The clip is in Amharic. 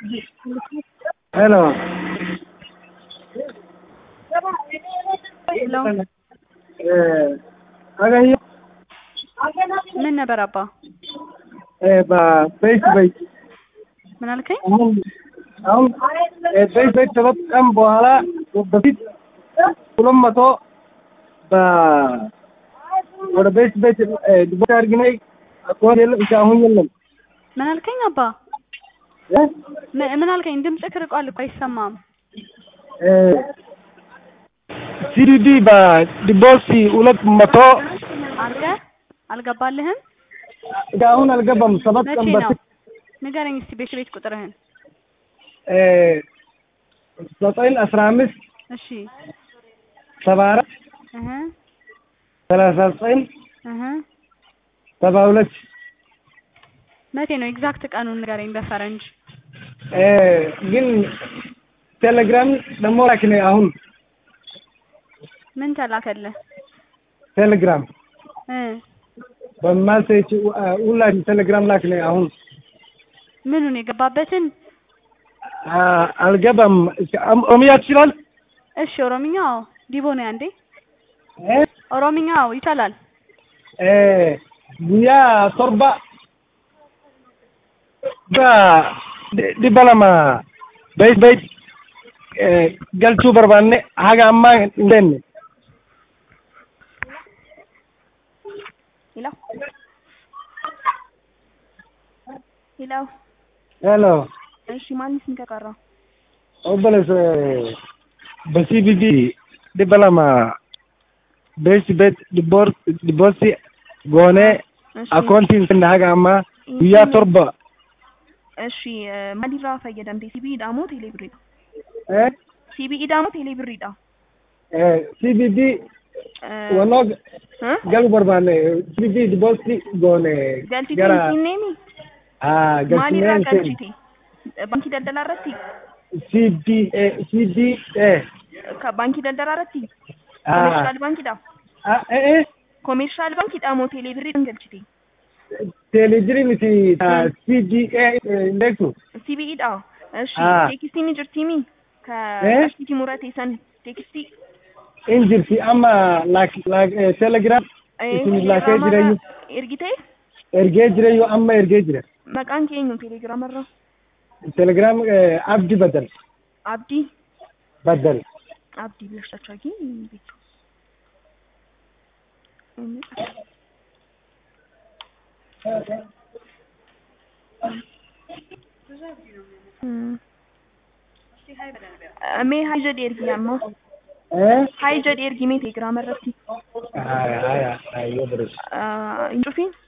Hello. Hello. Again, ምን ነበር አባ? በቤት ምን አልከኝ? አሁን ቤት ተበቀም በኋላ በፊት 200 ወደ ቤት ድቦት አድርገናል። አቆር የለም አሁን የለም። ምን አልከኝ አባ? ምን አልከኝ? ድምጽህ ርቋል እኮ አይሰማም። ሲዲዲ በዲቦሲ 200 አልገባልህም? አሁን አልገባም። 7 ቀን በፊት ንገረኝ እስቲ ቤት ቁጥርህን። 915 እሺ 74 39 72 መቼ ነው ኤግዛክት ቀኑን ንገረኝ በፈረንጅ። ግን ቴሌግራም ደግሞ ላክኔ አሁን ምን ተላከልህ? ቴሌግራም በማሴጅ ሁላ ቴሌግራም ላክኔ አሁን ምኑን የገባበትን አልገባም። ኦሮሚያ ትችላል? እሺ ኦሮሚኛው ዲቦኔ አንዴ ኦሮሚኛው ይቻላል። ጉያ ቶርባ ዲባላማ ቤት ገልቹ በርባኔ ሀጋማ እንደነ ሄሎ እሺ ማንስ እንከቀራ ኦበለስ በሲቢቢ ዲባላማ ቤት ዲቦርሲ ጎኔ አካውንቲንግ እና ሀጋማ ጉያ ቶርባ እሺ ማዲራ ፈየደም ሲቢኢ ዳሞ ቴሌብሪዳ ሲቢኢ ዳሞ ቴሌብሪዳ ሲቢዲ ወኖግ ገሉ በርባኔ ሲቢዲ ዲቦሲ ጎኔ ገራ ሲኔሚ ማዲራ ቀንቺቲ ባንኪ ደልደላረቲ ሲዲ ከባንኪ ደልደላረቲ ኮሜርሻል ባንኪ ዳ ኮሜርሻል ባንኪ ዳሞ ቴሌብሪ እንገልቺቲ ቴሌብሪ ሚቲ ሲዲኤ ኢንዴክሱ ሲቢኢ ዳ እሺ ቴክስቲኒ ጅርቲሚ ከአሽቲ ሙራቴ ሰን ቴክስቲ እንጅርቲ አማ ላክ ቴሌግራም ኢስሚ ላክ ጅረዩ ኤርጌ ጅረዩ አማ ኤርጌ ጅረ መቃን ኬኙ ቴሌግራም አራ ቴሌግራም አብዲ በደል አብዲ ብለሽታቻጊ ቤቱ मैं हाई जड एरगी अम्मा हाई जड एरगी में टेलीग्राम रखती हाय ये बरस इंटरफेस